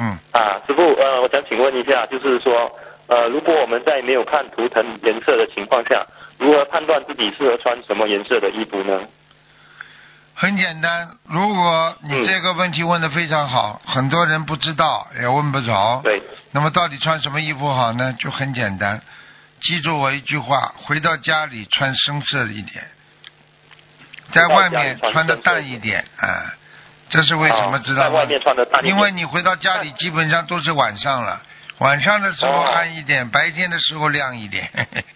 师傅，我想请问一下，就是说，如果我们在没有看图腾颜色的情况下，如何判断自己适合穿什么颜色的衣服呢？ 很简单，如果你这个问题问得非常好，很多人不知道也问不着。 对。 那么到底穿什么衣服好呢？就很简单，记住我一句话：回到家里穿深色一点，在外面穿的淡一点啊。这是为什么知道吗？ 在外面穿的淡一点。 因为你回到家里基本上都是晚上了，晚上的时候暗一点，白天的时候亮一点。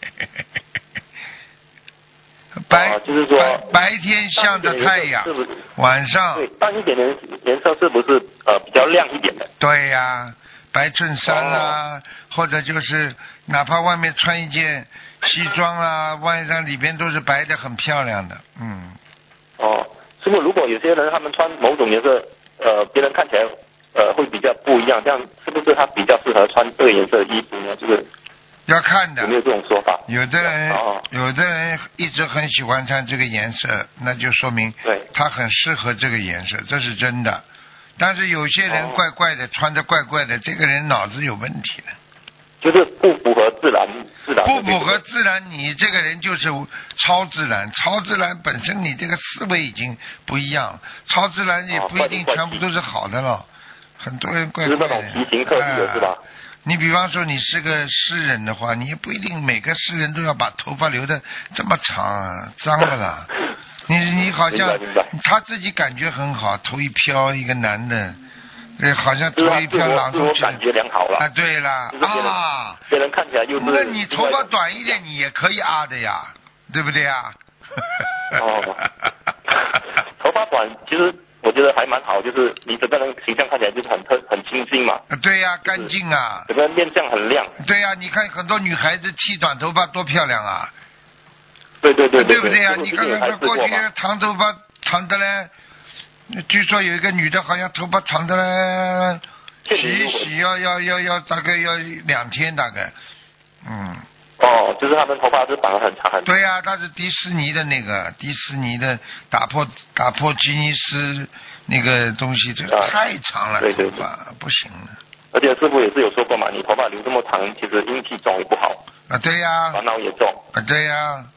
就是说白天向着太阳， 是不是晚上对淡一点的颜色是不是比较亮一点的？ 对呀，白衬衫啦，或者就是哪怕外面穿一件西装啊，晚上里边都是白的，很漂亮的。 师傅，如果有些人他们穿某种颜色，别人看起来会比较不一样，这样是不是他比较适合穿这个颜色的衣服呢？就是要看的， 有没有这种说法？ 有的人一直很喜欢穿这个颜色，那就说明他很适合这个颜色，这是真的。但是有些人怪怪的，穿着怪怪的，这个人脑子有问题的。 就是不符合自然。 不符合自然，你这个人就是超自然。超自然本身你这个思维已经不一样，超自然也不一定全部都是好的了。很多人怪怪的。 就是那种奇形特异的是吧？ 你比方说你是个诗人的话，你也不一定每个诗人都要把头发留得这么长啊，脏了啦。你好像他自己感觉很好，头一飘，一个男的，好像头一飘朗出去， 感觉良好了。 对了别人看起来又是。 那你头发短一点，你也可以的呀，对不对呀？ 头发短其实我觉得还蛮好，就是你整个人形象看起来就是很清新嘛。 对呀，干净啊。 整个面相很亮。 对呀，你看很多女孩子剃短头发多漂亮啊。 对不对呀？你看看过去长头发长的嘞，据说有一个女的好像头发长的嘞，洗要大概要2天大概。 就是他们头发是长得很长。 对呀，他是迪士尼的打破吉尼斯那个东西，这太长了，头发不行了。 而且师傅也是有说过嘛，你头发留这么长，其实阴气重也不好。 对呀。 烦恼也重。 对呀。